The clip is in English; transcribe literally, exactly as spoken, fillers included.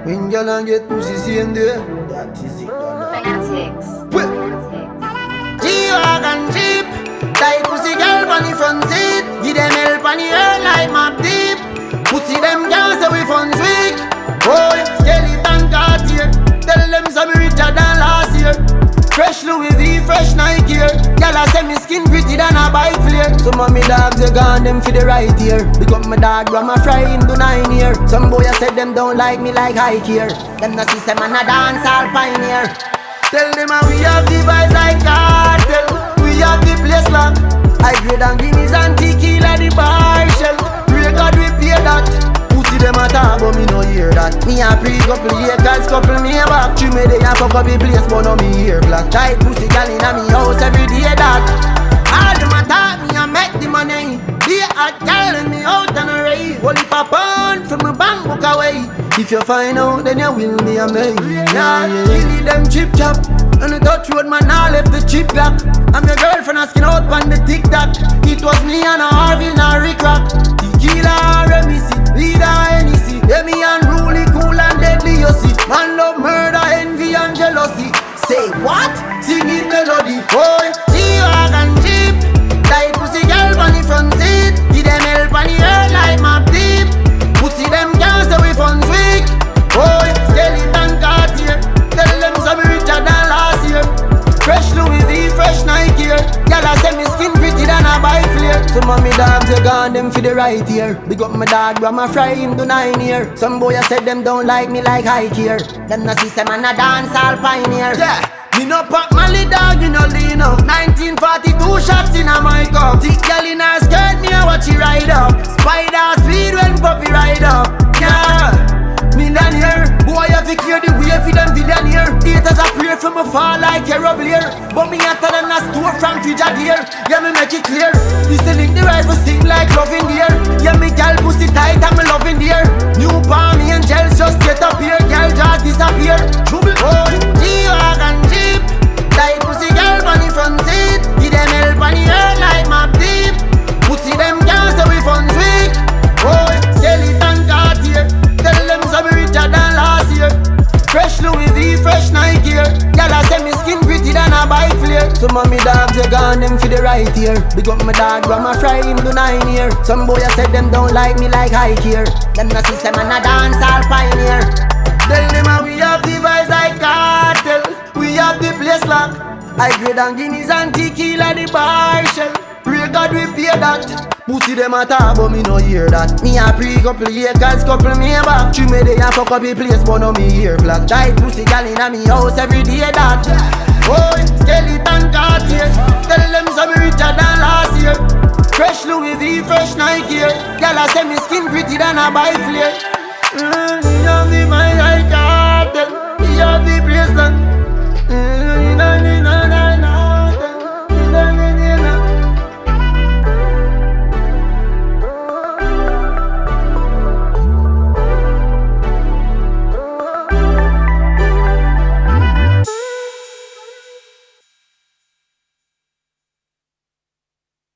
When girl and get pussy same day. That is it. Fanatics. Well, G-Wagon Jeep, tight pussy girl on the front seat. Give them help on the earth like map deep. Pussy them girls say we funds weak. Boy, skeleton Cartier. Tell them some richer than last year. Fresh Louis V, fresh Nike here. Girl I say me skin pretty than a bike flare. Some of me dogs they gone them for the right ear. Because my dog grandma fry into nine year. Some boy I said them don't like me like high here. Them not see some man a dance all pioneer. Tell them how we have the vibes like cartel. We have the place locked. I grade and Guinness and tequila the bar shell. Pray God we pay that. Pussy them a talk but me no hear that. Me a pre couple acres, couple me a back. She me dey a fuck up the place but no me hear black. Tight pussy gal inna me house every day that. All them a talk me a make the money. Be a gal in me out and a rave. Only for pound from my bank book away. If you find out then you will be a man. Yeah, yeah. Them chip chop. On the Dutch road man I left the chip lock. I'm your girlfriend asking out on the TikTok. It was me and a Harville and a Rick Rock. Tequila Remisi, Vida Hennessy. Yeah me unruly, cool and deadly you see. Man love murder, envy and jealousy. Say what? Singing melody. Boy, G-Wagon Jeep, tight pussy girl on the front seat. Give them help on the earth like map deep. Pussy them girls say we funds weak. Boy, skeleton Cartier. Tell them some richer than last year. Fresh Louis V, fresh Nike here. Girl I say me skin pretty than a bike flare. Some of me dogs they gone them for the right ear. Big up my dog grandma fry him to nine year. Some boy I said them don't like me like high here. Them not see some man a dance all pioneer. Yeah, me no pop Mali dog you no lean up. nineteen forty-two shots in a my cup. Thick girl in her skirt me a watch she ride up. Spider speed when puppy ride up. Yeah, millionaire. Boy have to clear the way for them billionaire. Haters a pray for me fall like a rubble here. But me hotter than a store from Fijadier. Yeah me make it clear. This the link the rifle sing like loving deer. Yeah me gal pussy tight and me loving deer. New palm angels just get up here. Gal just disappear. Trouble. Oh, G-Wagon Jeep, tight pussy girl on the front seat. Give them help on the earth like map deep. Pussy them girls say we funds weak. Oh, skeleton Cartier. Tell them some richer than last year. Fresh Louis V, fresh Nike here. Girl I say me skin pretty than a bike flare. Some of me dogs they gone them for the right ear. Big up my dog grandma fry him to nine year. Some boy I said them don't like me like high here. Them not see some man a dance all pioneer. Tell them how we have the vibes like cartel. We have the place locked. I grade and Guinness and tequila the bar shell. Pray God we pay that. Pussy them a talk but me no hear that. Me a pre couple acres, couple me a back. She me dey a fuck up the place but no me hear black. Tight pussy gal inna me house every day that. Boy, skeleton Cartier. Tell them some richer than last year. Fresh Louis V, fresh Nike here. Gal I say me skin pretty than a bike flare. Mm.